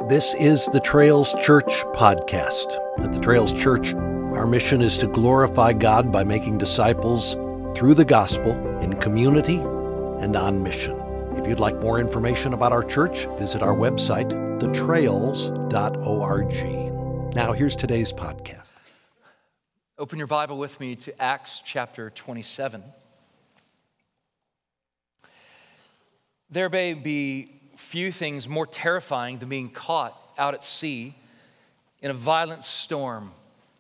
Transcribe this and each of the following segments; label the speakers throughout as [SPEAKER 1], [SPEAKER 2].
[SPEAKER 1] This is the Trails Church podcast. At the Trails Church, our mission is to glorify God by making disciples through the gospel in community and on mission. If you'd like more information about our church, visit our website, thetrails.org. Now, here's today's podcast.
[SPEAKER 2] Open your Bible with me to Acts chapter 27. There may be few things more terrifying than being caught out at sea in a violent storm.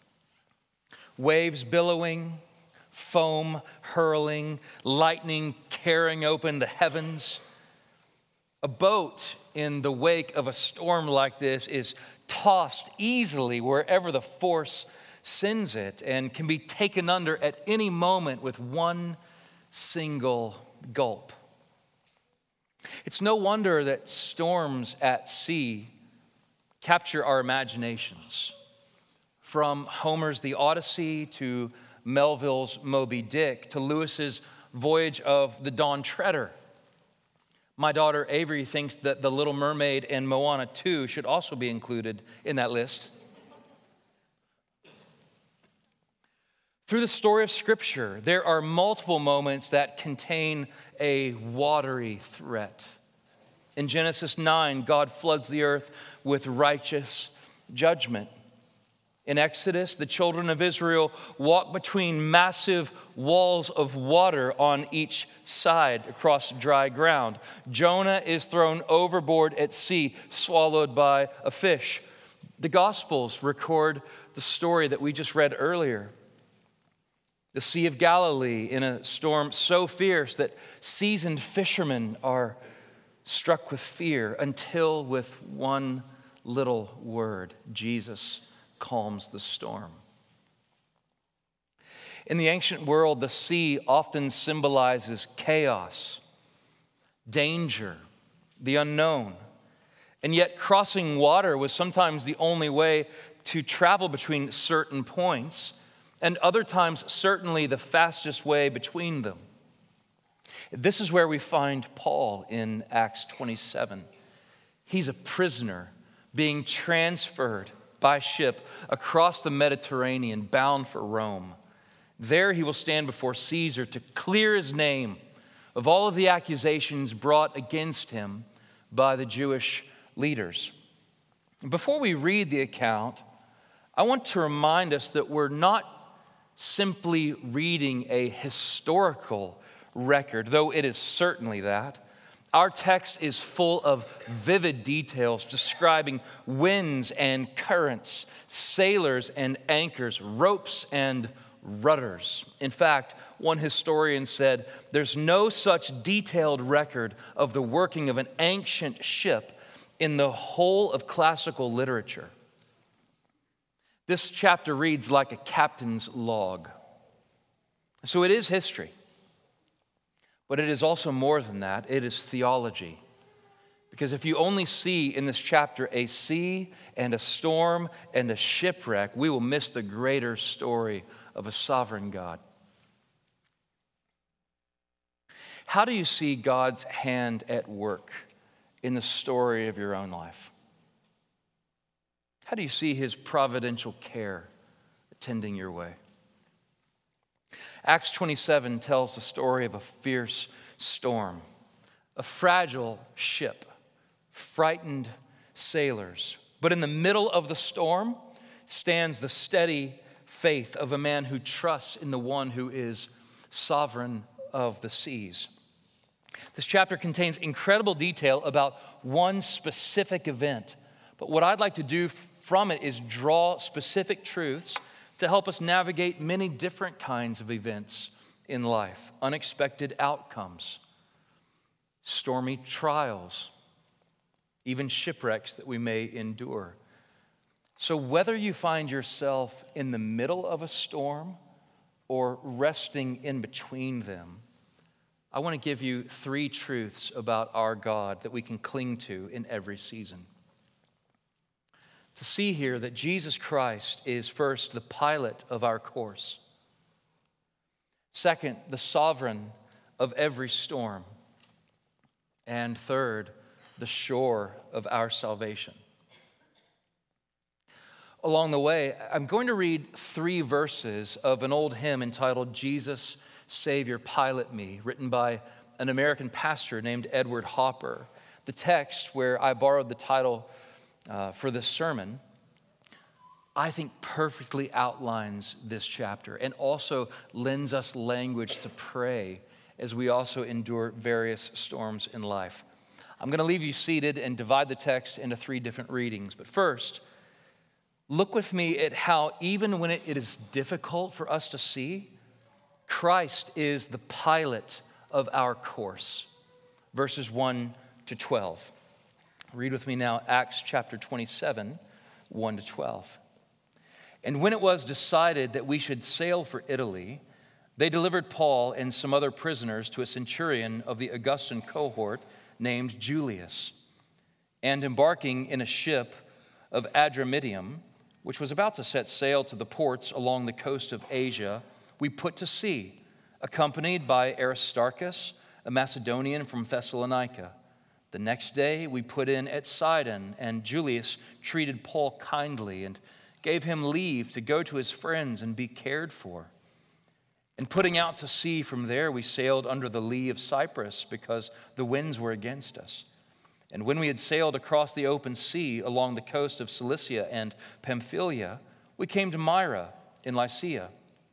[SPEAKER 2] Waves billowing, foam hurling, lightning tearing open the heavens. A boat in the wake of a storm like this is tossed easily wherever the force sends it and can be taken under at any moment with one single gulp. It's no wonder that storms at sea capture our imaginations. From Homer's The Odyssey to Melville's Moby Dick to Lewis's Voyage of the Dawn Treader. My daughter Avery thinks that The Little Mermaid and Moana 2 should also be included in that list. Through the story of Scripture, there are multiple moments that contain a watery threat. In Genesis 9, God floods the earth with righteous judgment. In Exodus, the children of Israel walk between massive walls of water on each side across dry ground. Jonah is thrown overboard at sea, swallowed by a fish. The Gospels record the story that we just read earlier. The Sea of Galilee in a storm so fierce that seasoned fishermen are struck with fear until with one little word, Jesus calms the storm. In the ancient world, the sea often symbolizes chaos, danger, the unknown. And yet crossing water was sometimes the only way to travel between certain points, and other times, certainly the fastest way between them. This is where we find Paul in Acts 27. He's a prisoner being transferred by ship across the Mediterranean, bound for Rome. There he will stand before Caesar to clear his name of all of the accusations brought against him by the Jewish leaders. Before we read the account, I want to remind us that we're not simply reading a historical record, though it is certainly that. Our text is full of vivid details describing winds and currents, sailors and anchors, ropes and rudders. In fact, one historian said, "There's no such detailed record of the working of an ancient ship in the whole of classical literature." This chapter reads like a captain's log. So it is history, but it is also more than that. It is theology. Because if you only see in this chapter a sea and a storm and a shipwreck, we will miss the greater story of a sovereign God. How do you see God's hand at work in the story of your own life? How do you see his providential care attending your way? Acts 27 tells the story of a fierce storm, a fragile ship, frightened sailors. But in the middle of the storm stands the steady faith of a man who trusts in the one who is sovereign of the seas. This chapter contains incredible detail about one specific event. But what I'd like to do from it is draw specific truths to help us navigate many different kinds of events in life, unexpected outcomes, stormy trials, even shipwrecks that we may endure. So whether you find yourself in the middle of a storm or resting in between them, I want to give you three truths about our God that we can cling to in every season. To see here that Jesus Christ is first the pilot of our course. Second, the sovereign of every storm. And third, the shore of our salvation. along the way, I'm going to read 3 verses of an old hymn entitled "Jesus, Savior, Pilot Me," written by an American pastor named Edward Hopper. The text where I borrowed the title for this sermon, I think perfectly outlines this chapter and also lends us language to pray as we also endure various storms in life. I'm going to leave you seated and divide the text into 3 different readings. But first, look with me at how even when it is difficult for us to see, Christ is the pilot of our course. Verses 1 to 12. Read with me now Acts chapter 27, 1 to 12. And when it was decided that we should sail for Italy, they delivered Paul and some other prisoners to a centurion of the Augustan cohort named Julius. And embarking in a ship of Adramyttium, which was about to set sail to the ports along the coast of Asia, we put to sea, accompanied by Aristarchus, a Macedonian from Thessalonica. The next day we put in at Sidon, and Julius treated Paul kindly and gave him leave to go to his friends and be cared for. And putting out to sea from there, we sailed under the lee of Cyprus because the winds were against us. And when we had sailed across the open sea along the coast of Cilicia and Pamphylia, we came to Myra in Lycia.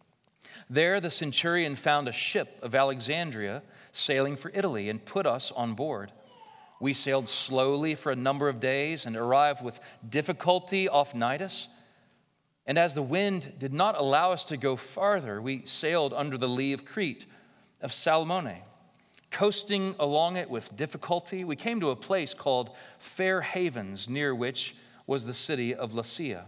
[SPEAKER 2] There the centurion found a ship of Alexandria sailing for Italy and put us on board. We sailed slowly for a number of days and arrived with difficulty off Cnidus. And as the wind did not allow us to go farther, we sailed under the lee of Crete, of Salmone. Coasting along it with difficulty, we came to a place called Fair Havens, near which was the city of Lasea.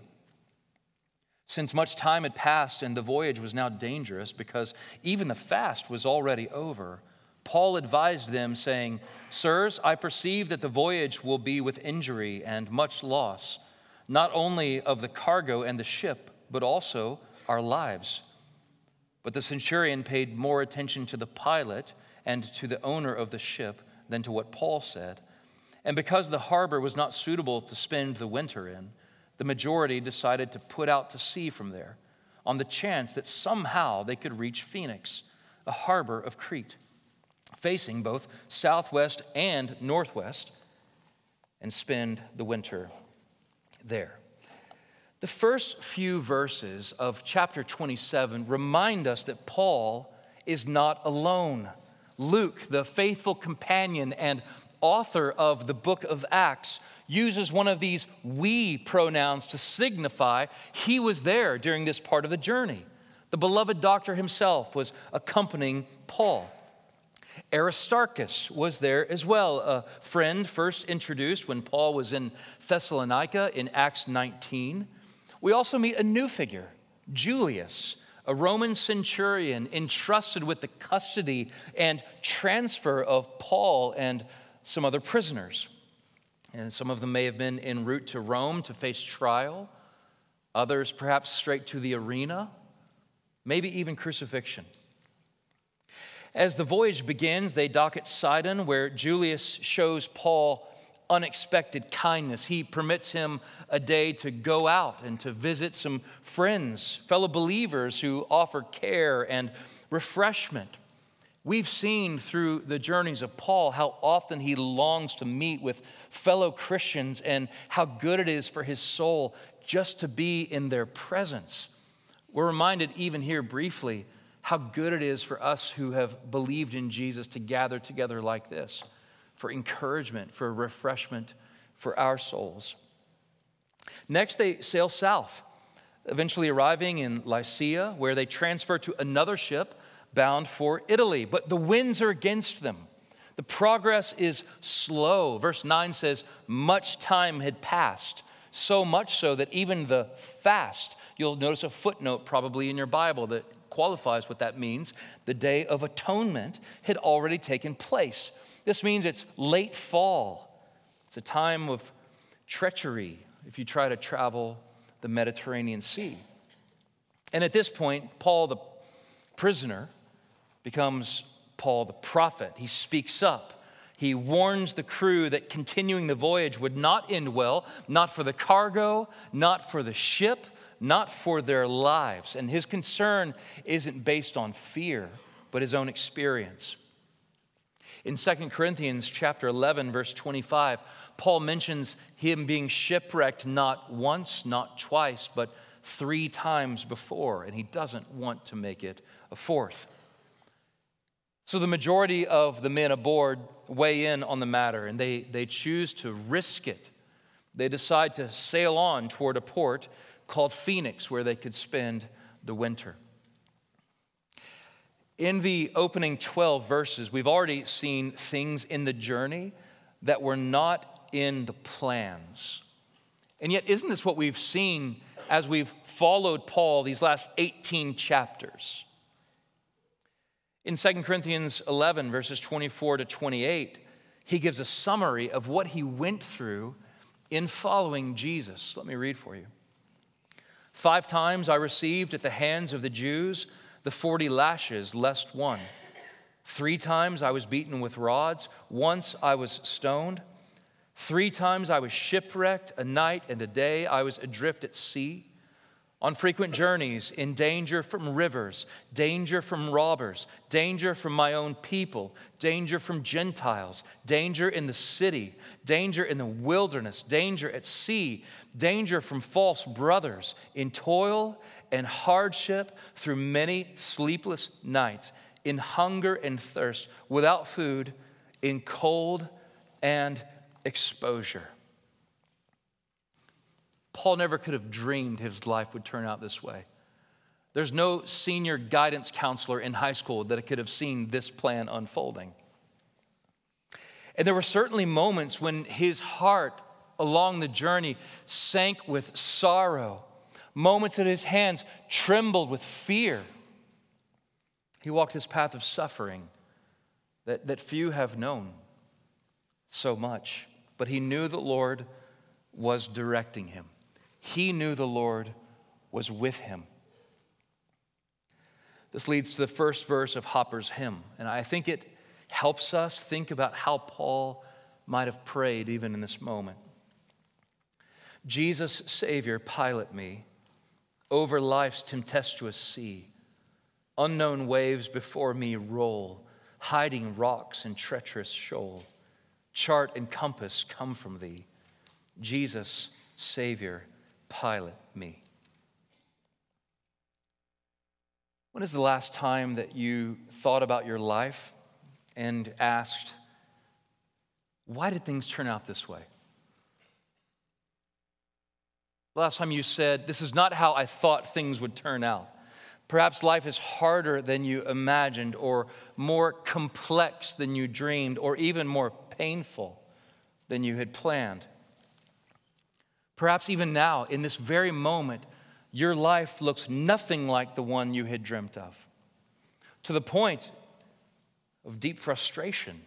[SPEAKER 2] Since much time had passed and the voyage was now dangerous because even the fast was already over, Paul advised them, saying, "Sirs, I perceive that the voyage will be with injury and much loss, not only of the cargo and the ship, but also our lives." But the centurion paid more attention to the pilot and to the owner of the ship than to what Paul said. And because the harbor was not suitable to spend the winter in, the majority decided to put out to sea from there on the chance that somehow they could reach Phoenix, a harbor of Crete, facing both southwest and northwest, and spend the winter there. The first few verses of chapter 27 remind us that Paul is not alone. Luke, the faithful companion and author of the book of Acts, uses one of these we pronouns to signify he was there during this part of the journey. The beloved doctor himself was accompanying Paul. Aristarchus was there as well, a friend first introduced when Paul was in Thessalonica in Acts 19. We also meet a new figure, Julius, a Roman centurion entrusted with the custody and transfer of Paul and some other prisoners. And some of them may have been en route to Rome to face trial, others perhaps straight to the arena, maybe even crucifixion. As the voyage begins, they dock at Sidon, where Julius shows Paul unexpected kindness. He permits him a day to go out and to visit some friends, fellow believers who offer care and refreshment. We've seen through the journeys of Paul how often he longs to meet with fellow Christians and how good it is for his soul just to be in their presence. We're reminded even here briefly how good it is for us who have believed in Jesus to gather together like this, for encouragement, for refreshment for our souls. Next, they sail south, eventually arriving in Lycia, where they transfer to another ship bound for Italy. But the winds are against them. The progress is slow. Verse 9 says, much time had passed, so much so that even the fast, you'll notice a footnote probably in your Bible that qualifies what that means, the Day of Atonement had already taken place. This means it's late fall. It's a time of treachery if you try to travel the Mediterranean Sea. And at this point, Paul the prisoner becomes Paul the prophet. He speaks up. He warns the crew that continuing the voyage would not end well, not for the cargo, not for the ship, not for their lives. And his concern isn't based on fear, but his own experience. In 2 Corinthians chapter 11, verse 25, Paul mentions him being shipwrecked not once, not twice, but 3 times before, and he doesn't want to make it a 4th. So the majority of the men aboard weigh in on the matter, and they choose to risk it. They decide to sail on toward a port called Phoenix, where they could spend the winter. In the opening 12 verses, we've already seen things in the journey that were not in the plans. And yet, isn't this what we've seen as we've followed Paul these last 18 chapters? In 2 Corinthians 11, verses 24 to 28, he gives a summary of what he went through in following Jesus. Let me read for you. 5 times I received at the hands of the Jews the 40 lashes, less one. 3 times I was beaten with rods. Once I was stoned. 3 times I was shipwrecked. A night and a day I was adrift at sea. On frequent journeys, in danger from rivers, danger from robbers, danger from my own people, danger from Gentiles, danger in the city, danger in the wilderness, danger at sea, danger from false brothers, in toil and hardship through many sleepless nights, in hunger and thirst, without food, in cold and exposure. Paul never could have dreamed his life would turn out this way. There's no senior guidance counselor in high school that could have seen this plan unfolding. And there were certainly moments when his heart along the journey sank with sorrow, moments that his hands trembled with fear. He walked this path of suffering that few have known so much, but he knew the Lord was directing him. He knew the Lord was with him. This leads to the first verse of Hopper's hymn, and I think it helps us think about how Paul might have prayed even in this moment. Jesus, Savior, pilot me over life's tempestuous sea. Unknown waves before me roll, hiding rocks and treacherous shoal. Chart and compass come from thee. Jesus, Savior, pilot me. When is the last time that you thought about your life and asked, why did things turn out this way? The last time you said, this is not how I thought things would turn out. Perhaps life is harder than you imagined, or more complex than you dreamed, or even more painful than you had planned. Perhaps even now, in this very moment, your life looks nothing like the one you had dreamt of, to the point of deep frustration.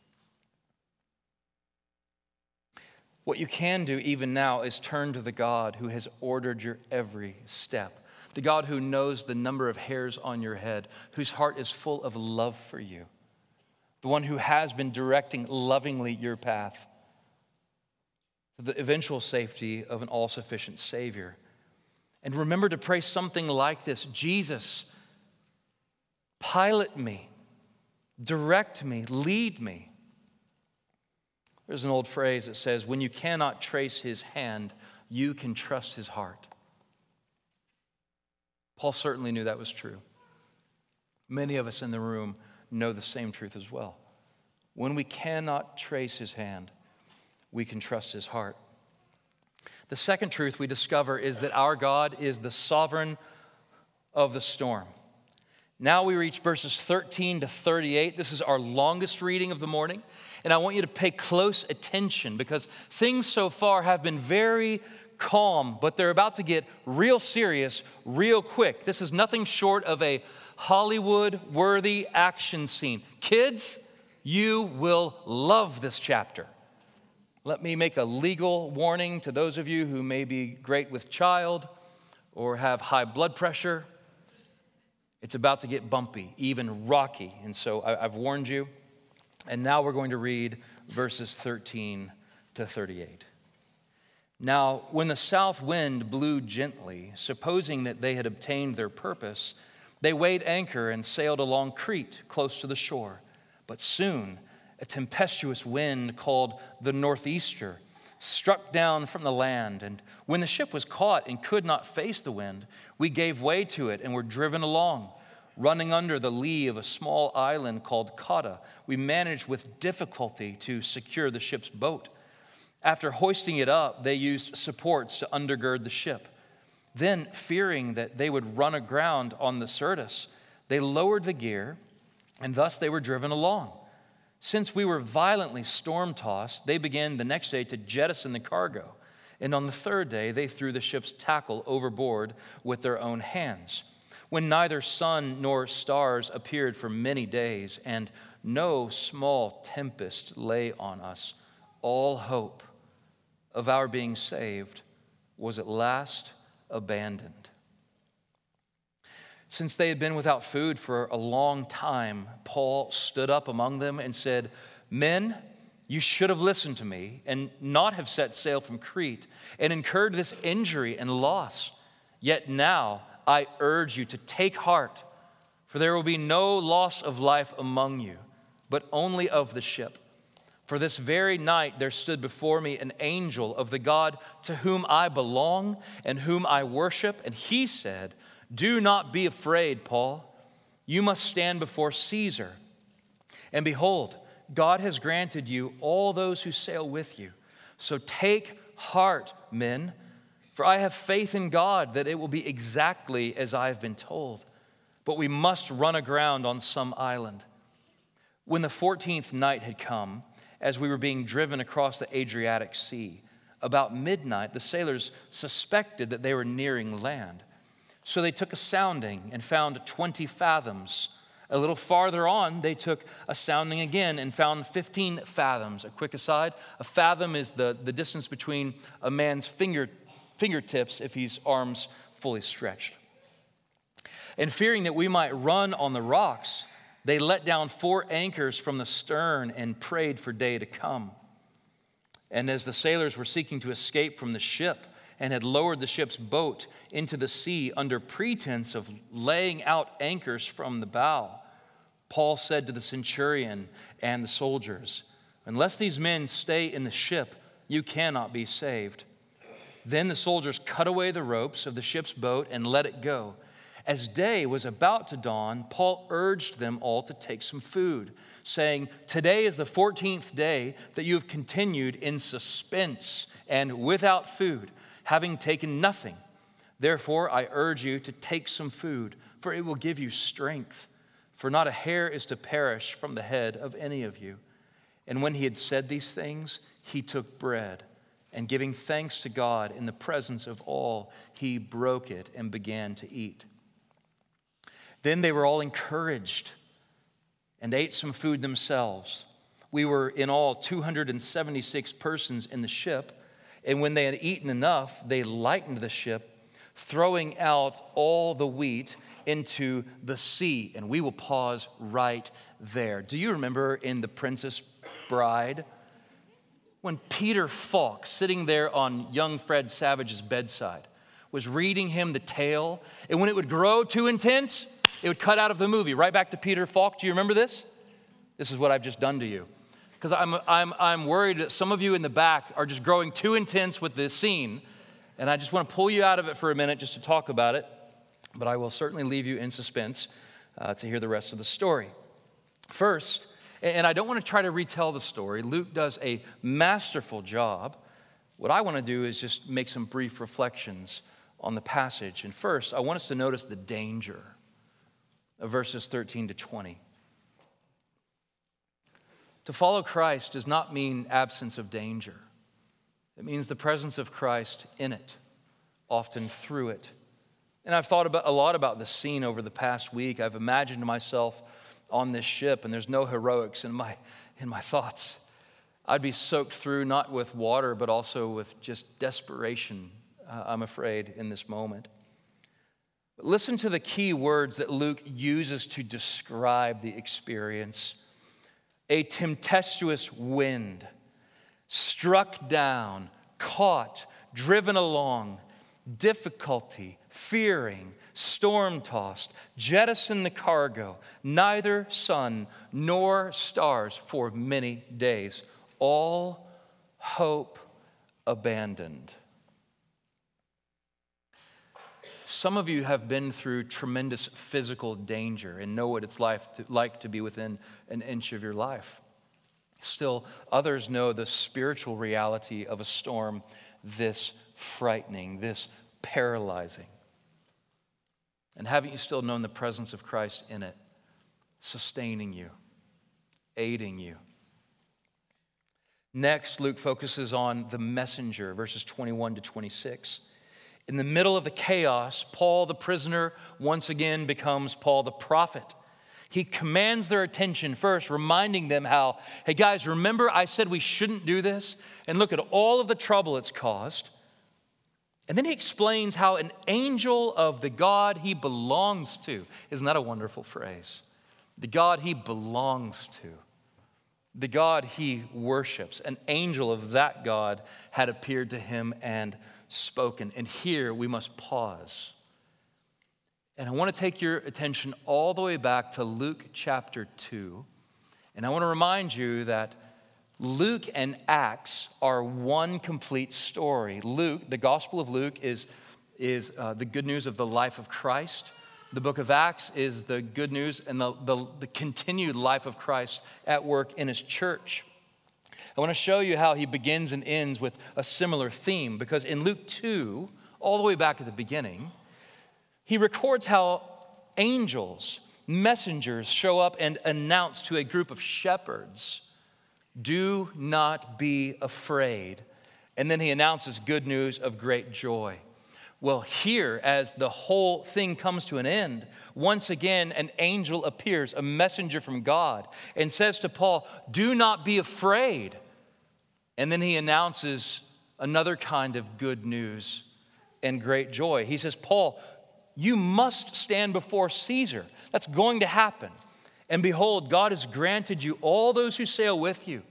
[SPEAKER 2] What you can do even now is turn to the God who has ordered your every step, the God who knows the number of hairs on your head, whose heart is full of love for you, the one who has been directing lovingly your path to the eventual safety of an all-sufficient Savior. And remember to pray something like this: Jesus, pilot me, direct me, lead me. There's an old phrase that says, when you cannot trace his hand, you can trust his heart. Paul certainly knew that was true. Many of us in the room know the same truth as well. When we cannot trace his hand, we can trust his heart. The second truth we discover is that our God is the sovereign of the storm. Now we reach verses 13 to 38. This is our longest reading of the morning. And I want you to pay close attention because things so far have been very calm, but they're about to get real serious real quick. This is nothing short of a Hollywood-worthy action scene. Kids, you will love this chapter. Let me make a legal warning to those of you who may be great with child or have high blood pressure. It's about to get bumpy, even rocky. And so I've warned you. And now we're going to read verses 13 to 38. Now, when the south wind blew gently, supposing that they had obtained their purpose, they weighed anchor and sailed along Crete, close to the shore. But soon a tempestuous wind called the northeaster struck down from the land, and when the ship was caught and could not face the wind, we gave way to it and were driven along. Running under the lee of a small island called Cauda, we managed with difficulty to secure the ship's boat. After hoisting it up, they used supports to undergird the ship. Then, fearing that they would run aground on the Syrtis, they lowered the gear, and thus they were driven along. Since we were violently storm-tossed, they began the next day to jettison the cargo. And on the third day, they threw the ship's tackle overboard with their own hands. When neither sun nor stars appeared for many days, and no small tempest lay on us, all hope of our being saved was at last abandoned. Since they had been without food for a long time, Paul stood up among them and said, "Men, you should have listened to me and not have set sail from Crete and incurred this injury and loss. Yet now I urge you to take heart, for there will be no loss of life among you, but only of the ship. For this very night there stood before me an angel of the God to whom I belong and whom I worship, and he said, 'Do not be afraid, Paul. You must stand before Caesar. And behold, God has granted you all those who sail with you. So take heart, men, for I have faith in God that it will be exactly as I have been told. But we must run aground on some island.' When the 14th night had come, as we were being driven across the Adriatic Sea, about midnight, the sailors suspected that they were nearing land. So they took a sounding and found 20 fathoms. A little farther on, they took a sounding again and found 15 fathoms. A quick aside, a fathom is the distance between a man's fingertips if his arms fully stretched. And fearing that we might run on the rocks, they let down 4 anchors from the stern and prayed for day to come. And as the sailors were seeking to escape from the ship and had lowered the ship's boat into the sea under pretense of laying out anchors from the bow, Paul said to the centurion and the soldiers, 'Unless these men stay in the ship, you cannot be saved.' Then the soldiers cut away the ropes of the ship's boat and let it go. As day was about to dawn, Paul urged them all to take some food, saying, 'Today is the 14th day that you have continued in suspense and without food, having taken nothing. Therefore, I urge you to take some food, for it will give you strength. For not a hair is to perish from the head of any of you.' And when he had said these things, he took bread, and giving thanks to God in the presence of all, he broke it and began to eat. Then they were all encouraged and ate some food themselves. We were in all 276 persons in the ship, and when they had eaten enough, they lightened the ship, throwing out all the wheat into the sea." And we will pause right there. Do you remember in The Princess Bride, when Peter Falk, sitting there on young Fred Savage's bedside, was reading him the tale, and when it would grow too intense, it would cut out of the movie, right back to Peter Falk. Do you remember this? This is what I've just done to you. Because I'm worried that some of you in the back are just growing too intense with this scene, and I just want to pull you out of it for a minute just to talk about it, but I will certainly leave you in suspense to hear the rest of the story. First, and I don't want to try to retell the story. Luke does a masterful job. What I want to do is just make some brief reflections on the passage. And first, I want us to notice the danger of verses 13 to 20. To follow Christ does not mean absence of danger. It means the presence of Christ in it, often through it. And I've thought a lot about this scene over the past week. I've imagined myself on this ship, and there's no heroics in my thoughts. I'd be soaked through not with water, but also with just desperation, I'm afraid, in this moment. But listen to the key words that Luke uses to describe the experience. a tempestuous wind, struck down, caught, driven along, difficulty, fearing, storm-tossed, jettison the cargo, neither sun nor stars for many days, all hope abandoned. Some of you have been through tremendous physical danger and know what it's like to be within an inch of your life. Still, others know the spiritual reality of a storm this frightening, this paralyzing. And haven't you still known the presence of Christ in it, sustaining you, aiding you? Next, Luke focuses on the messenger, verses 21 to 26. In the middle of the chaos, Paul the prisoner once again becomes Paul the prophet. He commands their attention first, reminding them how, hey guys, remember I said we shouldn't do this? And look at all of the trouble it's caused. And then he explains how an angel of the God he belongs to, isn't that a wonderful phrase? The God he belongs to, the God he worships, an angel of that God had appeared to him and spoken. And here we must pause. And I want to take your attention all the way back to Luke chapter 2. And I want to remind you that Luke and Acts are one complete story. Luke, the Gospel of Luke, is the good news of the life of Christ. The book of Acts is the good news and the continued life of Christ at work in his church. I want to show you how he begins and ends with a similar theme, because in Luke 2, all the way back at the beginning, he records how angels, messengers show up and announce to a group of shepherds, do not be afraid. And then he announces good news of great joy. Well, here, as the whole thing comes to an end, once again, an angel appears, a messenger from God, and says to Paul, do not be afraid. And then he announces another kind of good news and great joy. He says, Paul, you must stand before Caesar. That's going to happen. And behold, God has granted you all those who sail with you.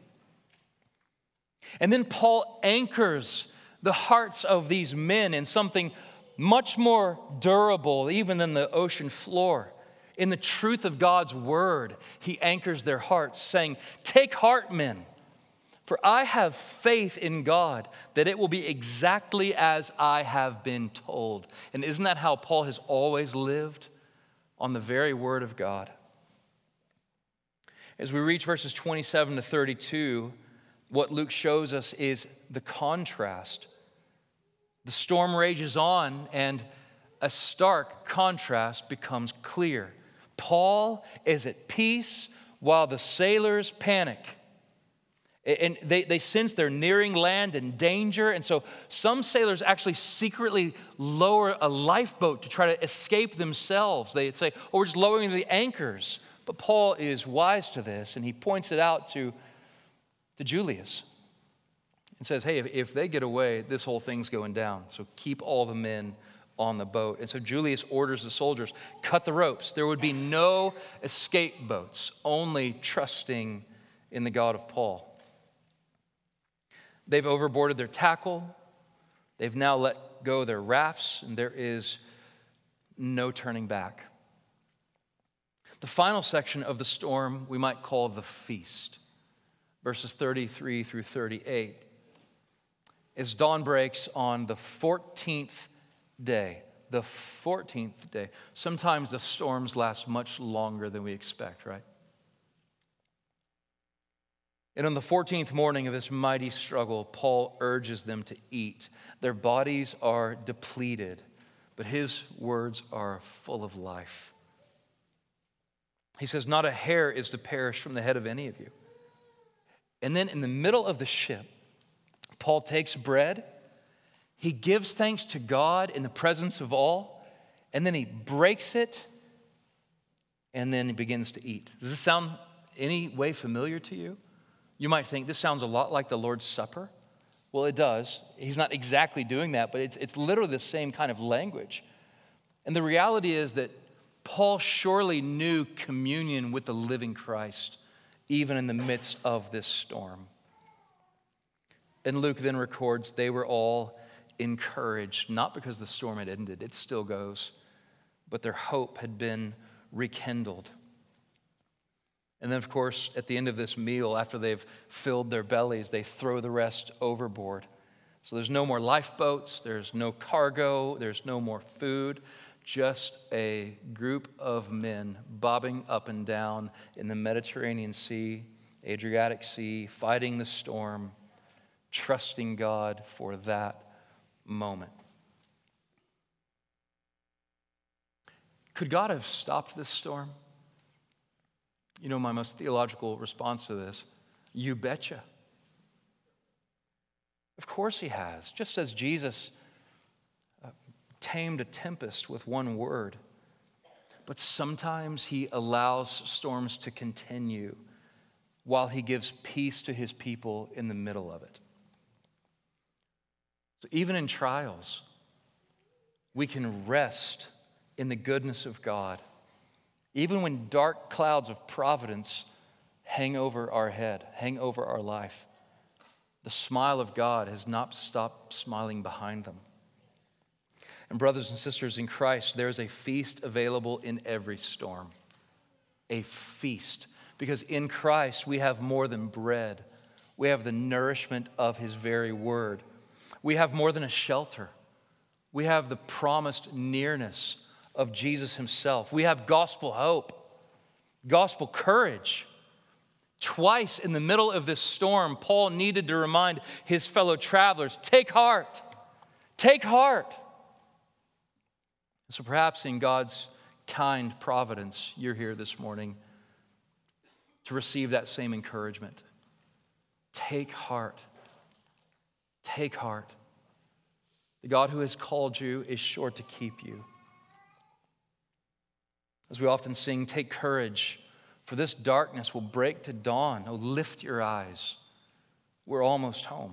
[SPEAKER 2] And then Paul anchors the hearts of these men in something much more durable even than the ocean floor. In the truth of God's word, he anchors their hearts, saying, take heart, men, for I have faith in God that it will be exactly as I have been told. And isn't that how Paul has always lived? On the very word of God. As we reach verses 27 to 32, what Luke shows us is the contrast. The storm rages on, and a stark contrast becomes clear. Paul is at peace while the sailors panic. And they sense they're nearing land and danger. And so some sailors actually secretly lower a lifeboat to try to escape themselves. They say, oh, we're just lowering the anchors. But Paul is wise to this, and he points it out to Julius and says, hey, if they get away, this whole thing's going down. So keep all the men on the boat. And so Julius orders the soldiers, cut the ropes. There would be no escape boats, only trusting in the God of Paul. They've overboarded their tackle. They've now let go their rafts, and there is no turning back. The final section of the storm we might call the feast, verses 33 through 38. As dawn breaks on the 14th day, sometimes the storms last much longer than we expect, right? And on the 14th morning of this mighty struggle, Paul urges them to eat. Their bodies are depleted, but his words are full of life. He says, not a hair is to perish from the head of any of you. And then in the middle of the ship, Paul takes bread, he gives thanks to God in the presence of all, and then he breaks it, and then he begins to eat. Does this sound any way familiar to you? You might think this sounds a lot like the Lord's Supper. Well, it does. He's not exactly doing that, but it's literally the same kind of language. And the reality is that Paul surely knew communion with the living Christ even in the midst of this storm. And Luke then records they were all encouraged, not because the storm had ended, it still goes, but their hope had been rekindled. And then, of course, at the end of this meal, after they've filled their bellies, they throw the rest overboard. So there's no more lifeboats, there's no cargo, there's no more food, just a group of men bobbing up and down in the Mediterranean Sea, Adriatic Sea, fighting the storm, trusting God for that moment. Could God have stopped this storm? You know my most theological response to this? You betcha. Of course he has. Just as Jesus tamed a tempest with one word. But sometimes he allows storms to continue while he gives peace to his people in the middle of it. So even in trials, we can rest in the goodness of God. Even when dark clouds of providence hang over our head, hang over our life, the smile of God has not stopped smiling behind them. And brothers and sisters in Christ, there is a feast available in every storm. A feast. Because in Christ we have more than bread. We have the nourishment of his very word. We have more than a shelter. We have the promised nearness of Jesus himself. We have gospel hope, gospel courage. Twice in the middle of this storm, Paul needed to remind his fellow travelers, take heart, take heart. So perhaps in God's kind providence, you're here this morning to receive that same encouragement. Take heart. Take heart. The God who has called you is sure to keep you. As we often sing, take courage, for this darkness will break to dawn. Oh, lift your eyes. We're almost home.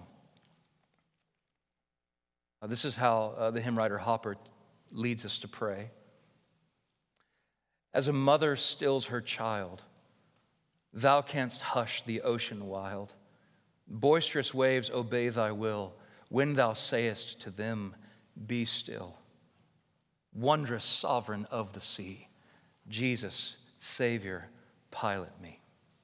[SPEAKER 2] This is how the hymn writer Hopper leads us to pray. As a mother stills her child, thou canst hush the ocean wild. Boisterous waves obey thy will when thou sayest to them, be still. Wondrous sovereign of the sea, Jesus, Savior, pilot me.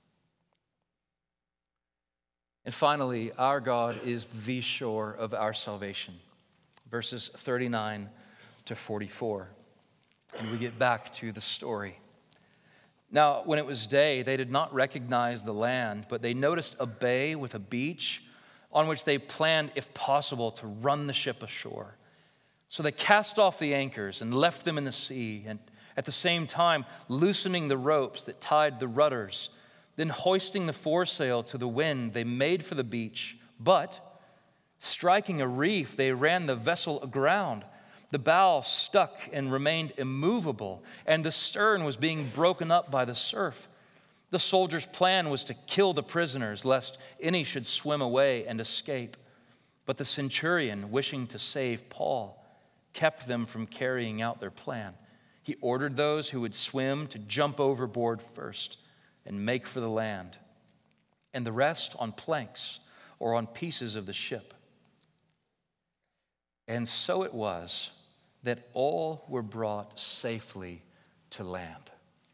[SPEAKER 2] And finally, our God is the shore of our salvation. Verses 39 to 44. And we get back to the story. Now, when it was day, they did not recognize the land, but they noticed a bay with a beach on which they planned, if possible, to run the ship ashore. So they cast off the anchors and left them in the sea, and at the same time loosening the ropes that tied the rudders. Then hoisting the foresail to the wind, they made for the beach. But, striking a reef, they ran the vessel aground. The bow stuck and remained immovable, and the stern was being broken up by the surf. The soldiers' plan was to kill the prisoners, lest any should swim away and escape. But the centurion, wishing to save Paul, kept them from carrying out their plan. He ordered those who would swim to jump overboard first and make for the land, and the rest on planks or on pieces of the ship. And so it was that all were brought safely to land.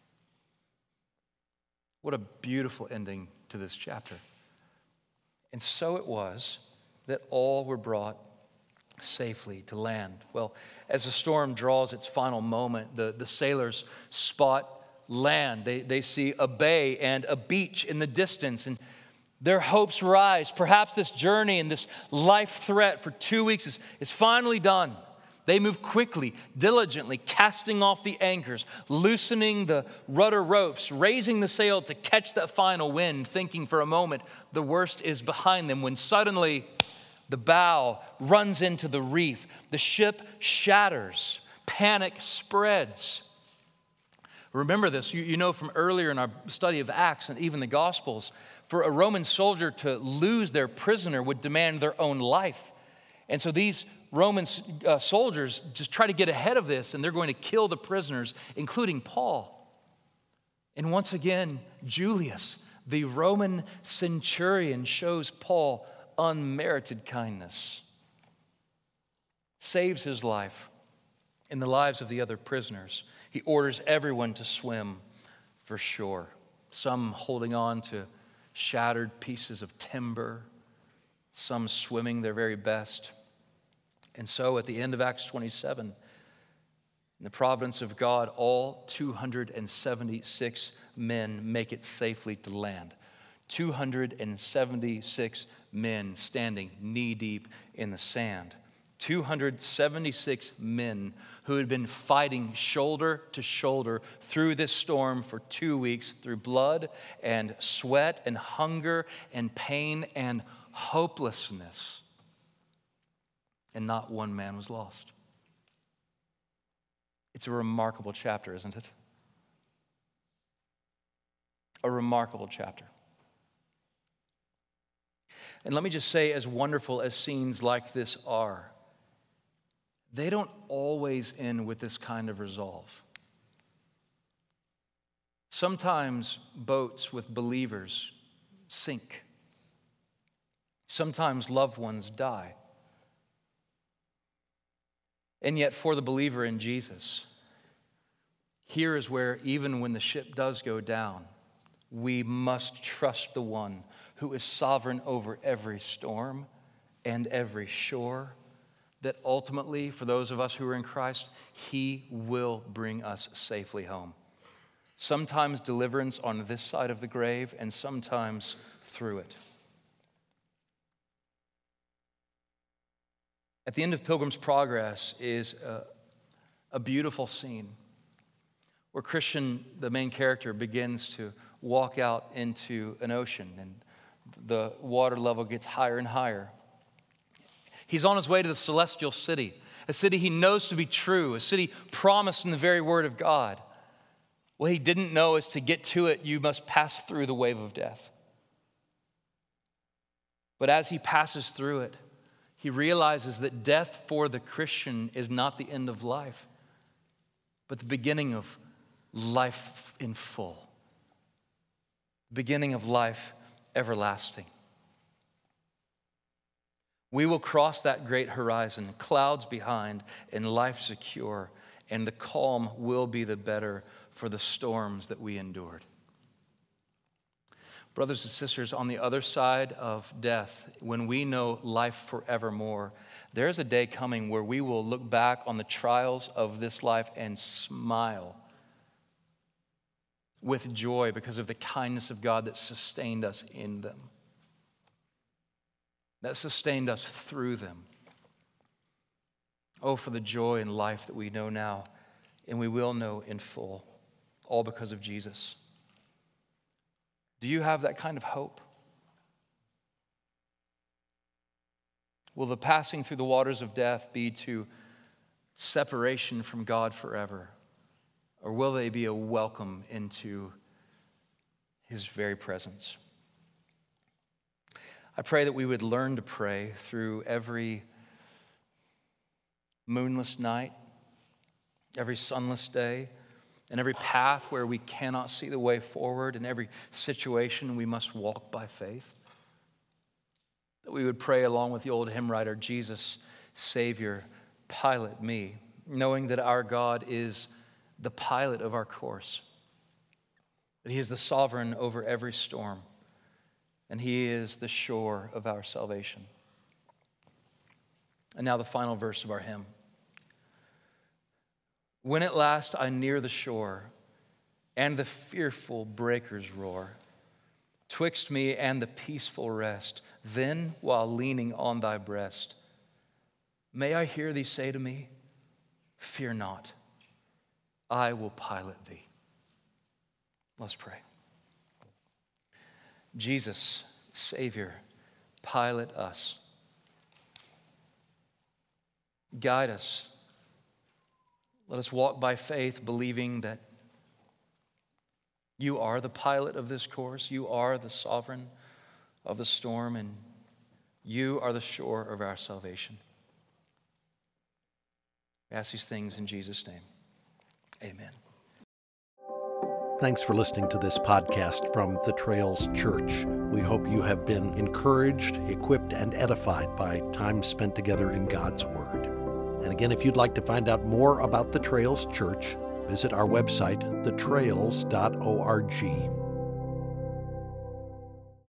[SPEAKER 2] What a beautiful ending to this chapter. And so it was that all were brought safely to land. Well, as the storm draws its final moment, the sailors spot land. They see a bay and a beach in the distance, and their hopes rise. Perhaps this journey and this life threat for 2 weeks is finally done. They move quickly, diligently, casting off the anchors, loosening the rudder ropes, raising the sail to catch that final wind, thinking for a moment the worst is behind them, when suddenly the bow runs into the reef. The ship shatters. Panic spreads. Remember this, you know from earlier in our study of Acts and even the Gospels, for a Roman soldier to lose their prisoner would demand their own life. And so these Roman soldiers just try to get ahead of this, and they're going to kill the prisoners, including Paul. And once again, Julius, The Roman centurion shows Paul unmerited kindness, saves his life and the lives of the other prisoners. He orders everyone to swim for shore, some holding on to shattered pieces of timber, some swimming their very best. And so at the end of Acts 27, in the providence of God, all 276 men make it safely to land. 276 men standing knee-deep in the sand. 276 men who had been fighting shoulder to shoulder through this storm for 2 weeks, through blood and sweat and hunger and pain and hopelessness. And not one man was lost. It's a remarkable chapter, isn't it? A remarkable chapter. And let me just say, as wonderful as scenes like this are, they don't always end with this kind of resolve. Sometimes boats with believers sink. Sometimes loved ones die. And yet, for the believer in Jesus, here is where, even when the ship does go down, we must trust the one who is sovereign over every storm and every shore, that ultimately, for those of us who are in Christ, he will bring us safely home. Sometimes deliverance on this side of the grave, and sometimes through it. At the end of Pilgrim's Progress is a beautiful scene where Christian, the main character, begins to walk out into an ocean, and the water level gets higher and higher. He's on his way to the celestial city, a city he knows to be true, a city promised in the very word of God. What he didn't know is to get to it, you must pass through the wave of death. But as he passes through it, he realizes that death for the Christian is not the end of life, but the beginning of life in full, the beginning of life everlasting. We will cross that great horizon, clouds behind and life secure, and the calm will be the better for the storms that we endured. Brothers and sisters, on the other side of death, when we know life forevermore, there's a day coming where we will look back on the trials of this life and smile with joy because of the kindness of God that sustained us in them, that sustained us through them. Oh, for the joy and life that we know now and we will know in full, all because of Jesus. Do you have that kind of hope? Will the passing through the waters of death be to separation from God forever? Or will they be a welcome into his very presence? I pray that we would learn to pray through every moonless night, every sunless day, and every path where we cannot see the way forward, in every situation we must walk by faith. That we would pray along with the old hymn writer, Jesus, Savior, pilot me, knowing that our God is the pilot of our course, that he is the sovereign over every storm, and he is the shore of our salvation. And now the final verse of our hymn. When at last I near the shore, and the fearful breakers roar, twixt me and the peaceful rest, then while leaning on thy breast, may I hear thee say to me, fear not, I will pilot thee. Let's pray. Jesus, Savior, pilot us. Guide us. Let us walk by faith, believing that you are the pilot of this course. You are the sovereign of the storm, and you are the shore of our salvation. We ask these things in Jesus' name. Amen.
[SPEAKER 1] Thanks for listening to this podcast from the Trails Church. We hope you have been encouraged, equipped, and edified by time spent together in God's Word. And again, if you'd like to find out more about the Trails Church, visit our website, thetrails.org.